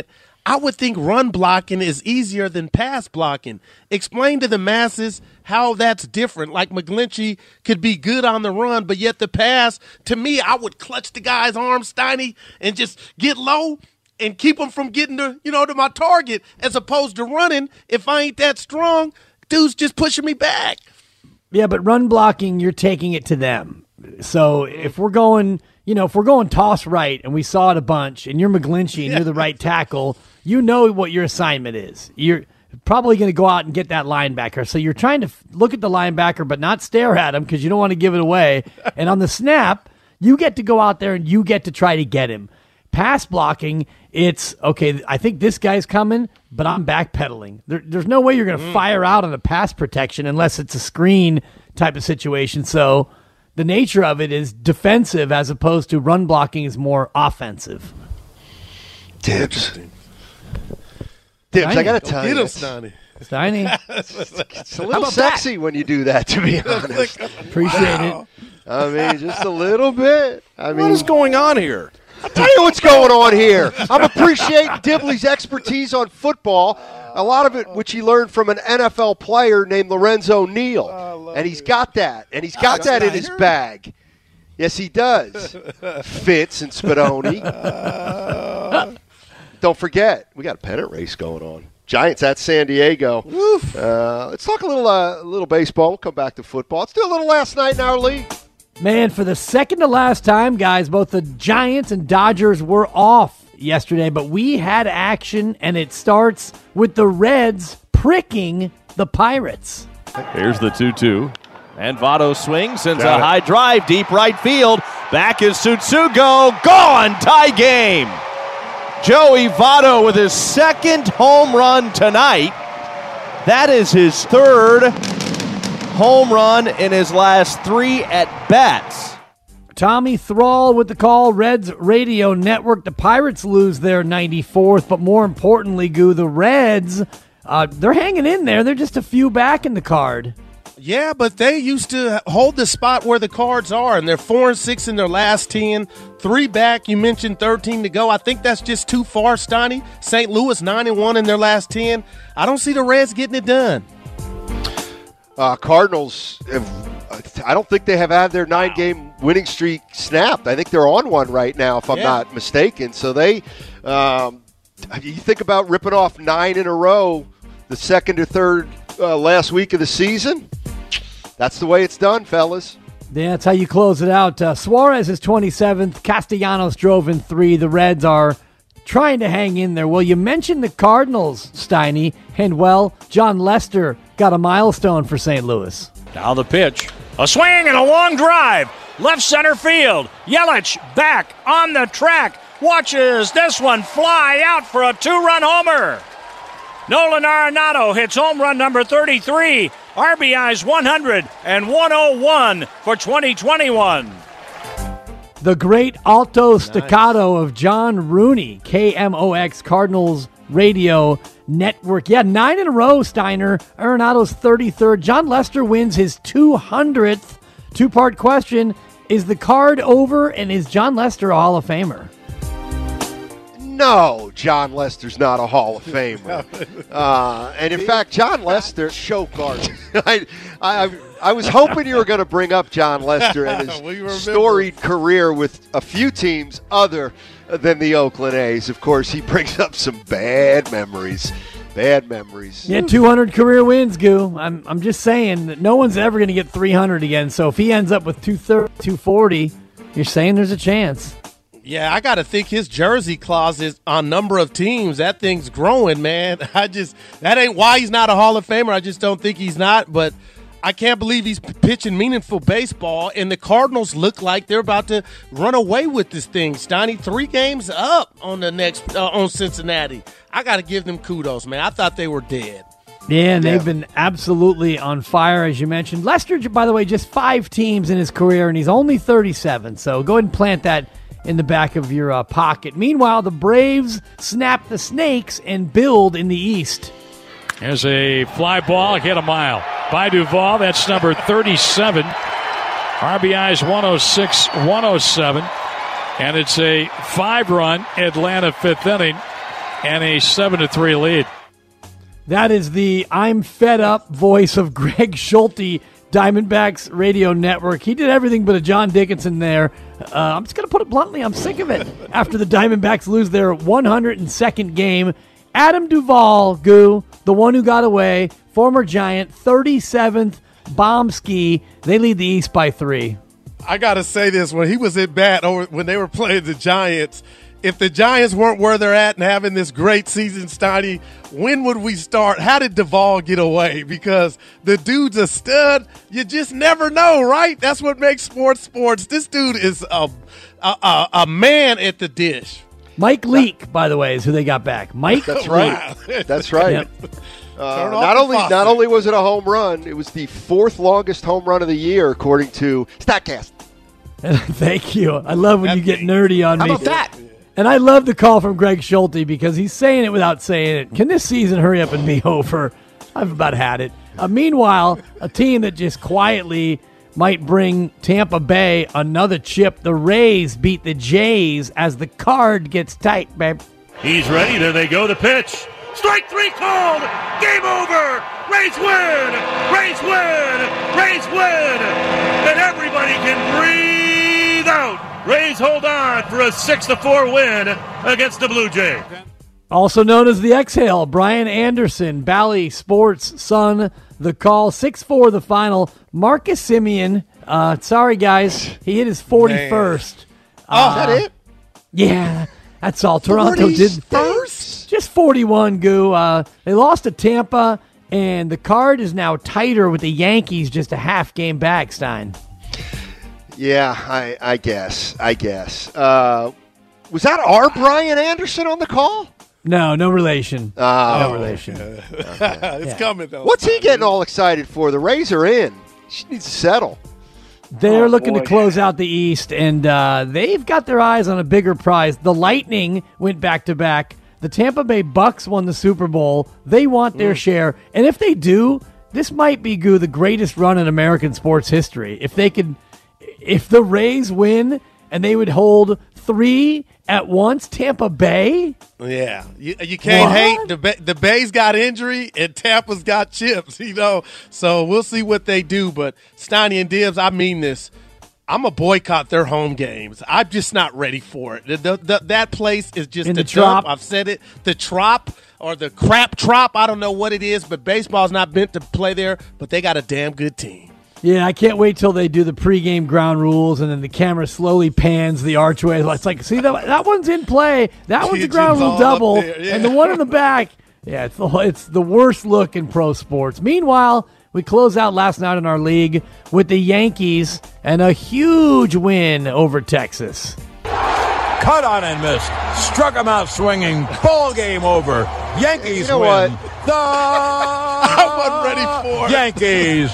I would think run blocking is easier than pass blocking. Explain to the masses how that's different. Like McGlinchey could be good on the run, but yet the pass, to me, I would clutch the guy's arm, Steiny, and just get low and keep him from getting to, you know, to my target, as opposed to running. If I ain't that strong, dude's just pushing me back. Yeah, but run blocking, you're taking it to them. So if we're going, you know, if we're going toss right and we saw it a bunch and you're McGlinchey and you're the right tackle, you know what your assignment is. You're probably going to go out and get that linebacker. So you're trying to f- look at the linebacker but not stare at him because you don't want to give it away. And on the snap, you get to go out there and you get to try to get him. Pass blocking, it's, okay, I think this guy's coming, but I'm backpedaling. There, there's no way you're going to mm. fire out on a pass protection unless it's a screen type of situation. So the nature of it is defensive as opposed to run blocking is more offensive. Dibs. Dibs, I got to tell Get you. Him, Steiny. Steiny. It's a little sexy that? when you do that, to be honest. Appreciate wow. it. I mean, just a little bit. I mean, what is going on here? I'll tell you what's going on here. I'm appreciating Dibley's expertise on football, a lot of it which he learned from an N F L player named Lorenzo Neal. And he's got that. And he's got that in his bag. Yes, he does. Fitz and Spadoni. Don't forget, we got a pennant race going on. Giants at San Diego. Uh, let's talk a little, uh, little baseball. We'll come back to football. Let's do a little last night in our league. Man, for the second to last time, guys, both the Giants and Dodgers were off yesterday, but we had action, and it starts with the Reds pricking the Pirates. Here's the two two. And Votto swings, sends a high drive, deep right field. Back is Tsutsugo. Gone! Tie game! Joey Votto with his second home run tonight. That is his third home run in his last three at-bats. Tommy Thrall with the call, Reds Radio Network. The Pirates lose their ninety-fourth, but more importantly, Goo, the Reds, uh, they're hanging in there. They're just a few back in the card. Yeah, but they used to hold the spot where the Cards are, and they're four and six in their last ten, three back. You mentioned thirteen to go. I think that's just too far, Steiny. Saint Louis nine and one in their last ten. I don't see the Reds getting it done. Uh, Cardinals, have, I don't think they have had their nine-game winning streak snapped. I think they're on one right now, if I'm yeah. not mistaken. So they, um, you think about ripping off nine in a row the second or third uh, last week of the season. That's the way it's done, fellas. Yeah, that's how you close it out. Uh, Suarez is twenty-seventh. Castellanos drove in three. The Reds are trying to hang in there. Well, you mentioned the Cardinals, Steiny, and, well, John Lester got a milestone for Saint Louis. Now the pitch. A swing and a long drive. Left center field. Yelich back on the track. Watches this one fly out for a two-run homer. Nolan Arenado hits home run number thirty-three. R B Is one hundred and one oh one for twenty twenty-one. The great alto staccato nice. of John Rooney, K M O X Cardinals Radio Network. Yeah, nine in a row, Steiner. Arenado's thirty-third. John Lester wins his two hundredth. Two-part question, is the card over, and is John Lester a Hall of Famer? No, John Lester's not a Hall of Famer. Uh, and, in fact, John Lester... Show card. I, I, I was hoping you were going to bring up John Lester and his storied career with a few teams other than the Oakland A's. Of course, he brings up some bad memories. Bad memories. Yeah, two hundred career wins, Goo. I'm I'm just saying that no one's ever going to get three hundred again. So if he ends up with two thirty, two forty, you're saying there's a chance. Yeah, I got to think his jersey closet on number of teams, that thing's growing, man. I just, that ain't why he's not a Hall of Famer. I just don't think he's not, but I can't believe he's pitching meaningful baseball, and the Cardinals look like they're about to run away with this thing. Steiny, three games up on the next, uh, on Cincinnati. I got to give them kudos, man. I thought they were dead. Yeah, and they've been absolutely on fire, as you mentioned. Lester, by the way, just five teams in his career, and he's only thirty-seven, so go ahead and plant that in the back of your uh, pocket. Meanwhile, the Braves snap the Snakes and build in the East. There's a fly ball, hit a mile by Duvall. That's number thirty-seven. R B Is one oh six, one oh seven. And it's a five-run Atlanta fifth inning. And a seven to three lead. That is the I'm fed up voice of Greg Schulte, Diamondbacks Radio Network. He did everything but a John Dickinson there. Uh, I'm just going to put it bluntly, I'm sick of it. After the Diamondbacks lose their one hundred second game, Adam Duvall, Goo, the one who got away, former Giant, thirty-seventh bomb ski. They lead the East by three. I got to say this. When he was at bat, or when they were playing the Giants, if the Giants weren't where they're at and having this great season, Steiny, when would we start? How did Duvall get away? Because the dude's a stud. You just never know, right? That's what makes sports sports. This dude is a a, a, a man at the dish. Mike Leake, by the way, is who they got back. Mike That's right. Leake. That's right. Yep. Uh, not only faucet. not only was it a home run, it was the fourth longest home run of the year, according to StatCast. Thank you. I love when you get nerdy on How me. about that? And I love the call from Greg Schulte because he's saying it without saying it. Can this season hurry up and be over? I've about had it. Uh, meanwhile, a team that just quietly might bring Tampa Bay another chip. The Rays beat the Jays as the card gets tight, babe. He's ready. There they go. The pitch. Strike three called. Game over. Rays win. Rays win. Rays win. And everybody can breathe out. Rays hold on for a six to four win against the Blue Jays. Also known as the Exhale, Brian Anderson, Bally Sports son, the call. six four the final. Marcus Semien, uh, sorry guys, he hit his forty-first. Oh, uh, is that it? Yeah, that's all. Toronto did first. Just forty-one, Goo. Uh, they lost to Tampa, and the card is now tighter with the Yankees just a half game back, Stein. Yeah, I, I guess. I guess. Uh, was that our Brian Anderson on the call? No, no relation. Oh, no relation. It's Yeah. coming, though. What's he getting all excited for? The Rays are in. She needs to settle. They're Oh, looking boy. to close out the East, and uh, they've got their eyes on a bigger prize. The Lightning went back-to-back. The Tampa Bay Bucks won the Super Bowl. They want their Mm. share. And if they do, this might be, Goo, the greatest run in American sports history. If they could, if the Rays win and they would hold three at once, Tampa Bay? Yeah, you, you can't What? hate the Bay, the Bay's got injury and Tampa's got chips, you know. So we'll see what they do. But Steiny and Dibbs, I mean this. I'm a boycott their home games. I'm just not ready for it. The, the, the, that place is just In a the Trop. dump. I've said it. The Trop or the crap Trop. I don't know what it is, but baseball's not meant to play there. But they got a damn good team. Yeah, I can't wait till they do the pregame ground rules, and then the camera slowly pans the archway. It's like, see, that, that one's in play. That one's a ground Pigeons rule all double, up there, yeah. and the one in the back, yeah, it's the, it's the worst look in pro sports. Meanwhile, we close out last night in our league with the Yankees and a huge win over Texas. Cut on and missed. Struck him out swinging. Ball game over. Yankees You know win. what? The I wasn't ready for it. Yankees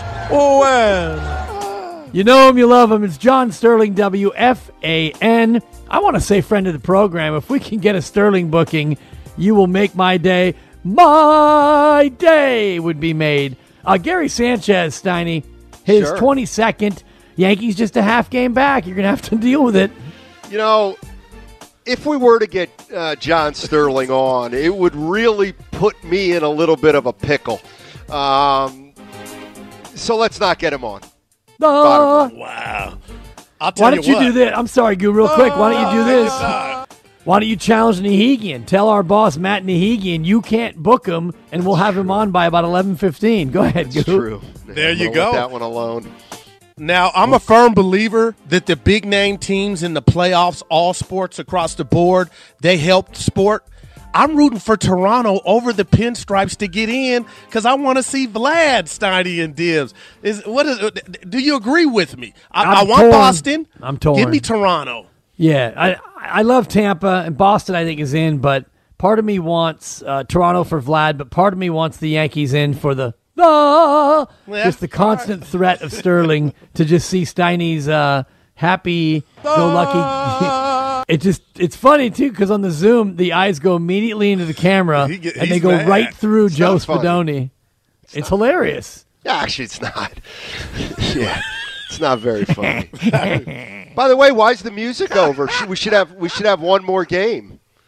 win. You know him, you love him. It's John Sterling, W F A N. I want to say friend of the program. If we can get a Sterling booking, you will make my day. My day would be made. Uh, Gary Sanchez, Steiny, his Sure. twenty-second. Yankees just a half game back. You're going to have to deal with it. You know, if we were to get uh, John Sterling on, it would really put me in a little bit of a pickle. Um, so let's not get him on. Uh, Wow. I'll tell why don't you, what. do this? I'm sorry, Goo, real quick. Why don't you do this? Why don't you challenge Nahigian? Tell our boss, Matt Nahigian, you can't book him, and we'll have him on by about eleven fifteen. Go ahead, Goo. It's true. There I'm you gonna go. Let that one alone. Now, I'm a firm believer that the big name teams in the playoffs, all sports across the board, they helped sport. I'm rooting for Toronto over the Pinstripes to get in because I want to see Vlad, Steiny, and Dibbs. Is what is? Do you agree with me? I, I'm I want torn. Boston. I'm torn. Give me Toronto. Yeah, I I love Tampa, and Boston I think is in, but part of me wants uh, Toronto for Vlad, but part of me wants the Yankees in for the ah, Yeah, just the constant threat of Sterling to just see Steiny's uh, happy-go-lucky. It just it's funny too because on the Zoom the eyes go immediately into the camera He get- and they he's go mad. right through It's Joe not funny. Spadoni. It's, it's hilarious. Yeah, actually, it's not. Yeah, it's not very funny. By the way, why is the music over? Should- We should have we should have one more game.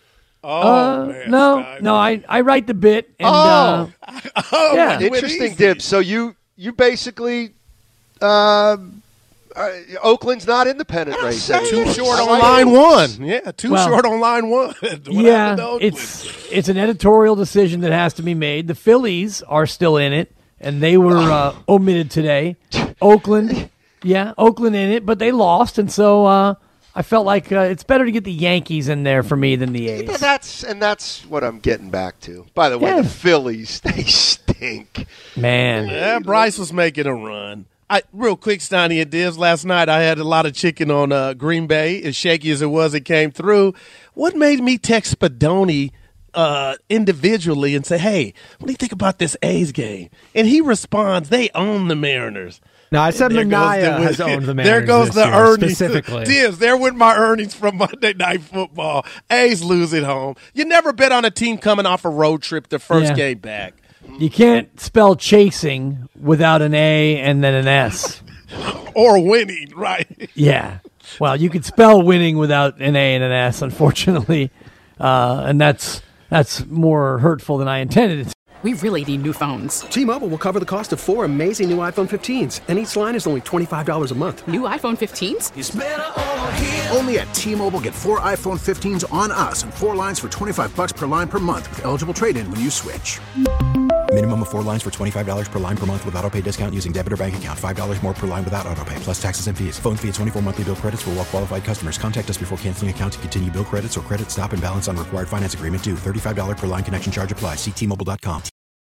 Oh, uh, man, no, Stein. no, I, I write the bit. And, Oh. uh, Oh, yeah. Interesting, Dibs. So you you basically uh, uh, Oakland's not in the pennant race. Too short on line one. Yeah, too Well, short on line one. What happened to Yeah, Oakland? it's it's an editorial decision that has to be made. The Phillies are still in it, and they were uh, omitted today. Oakland, yeah, Oakland in it, but they lost, and so uh, I felt like uh, it's better to get the Yankees in there for me than the A's. Yeah, that's and that's what I'm getting back to. By the way, Yeah. the Phillies, they stink. Man, Yeah, Bryce was making a run. I real quick, Steiny and Diz. Last night I had a lot of chicken on uh, Green Bay. As shaky as it was, it came through. What made me text Spadoni uh, individually and say, "Hey, what do you think about this A's game?" And he responds, "They own the Mariners." No, I said There goes Minaya the- has owned the Mariners. There goes this the year, earnings. specifically. Diz, there went my earnings from Monday Night Football. A's lose at home. You never bet on a team coming off a road trip the first Yeah. game back. you can't spell chasing without an A and then an S. Or winning, right? Yeah. Well, you could spell winning without an A and an S, unfortunately, uh, and that's that's more hurtful than I intended it. We really need new phones. T-Mobile will cover the cost of four amazing new iPhone fifteens, and each line is only twenty-five dollars a month. New iPhone fifteens? Only at T-Mobile, get four iPhone fifteens on us and four lines for twenty-five bucks per line per month with eligible trade-in when you switch. Minimum of four lines for twenty-five dollars per line per month with autopay discount using debit or bank account. five dollars more per line without autopay, plus taxes and fees. Phone fee at twenty-four monthly bill credits for well-qualified customers. Contact us before canceling account to continue bill credits or credit stop and balance on required finance agreement due. thirty-five dollars per line connection charge applies. See T Mobile dot com.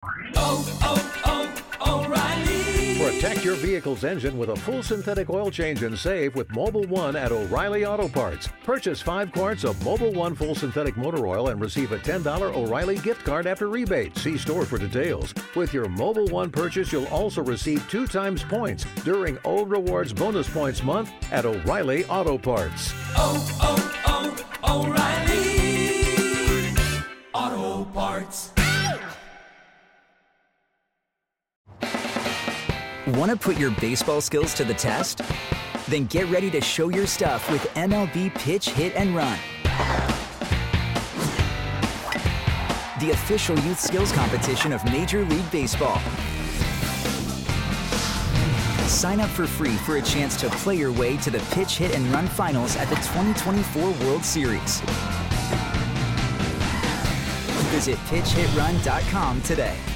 Protect your vehicle's engine with a full synthetic oil change and save with Mobile One at O'Reilly Auto Parts. Purchase five quarts of Mobile One full synthetic motor oil and receive a ten dollars O'Reilly gift card after rebate. See store for details. With your Mobile One purchase, you'll also receive two times points during O Rewards Bonus Points Month at O'Reilly Auto Parts. Oh, oh, oh, O'Reilly Auto Parts. Want to put your baseball skills to the test? Then get ready to show your stuff with M L B Pitch, Hit, and Run. The official youth skills competition of Major League Baseball. Sign up for free for a chance to play your way to the Pitch, Hit, and Run finals at the twenty twenty-four World Series. Visit pitch hit run dot com today.